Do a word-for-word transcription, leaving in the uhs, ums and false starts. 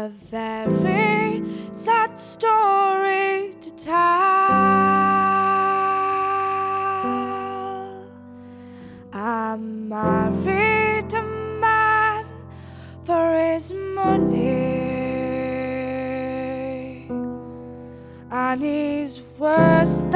a very sad story to tell. I married a man for his money, and he's worse than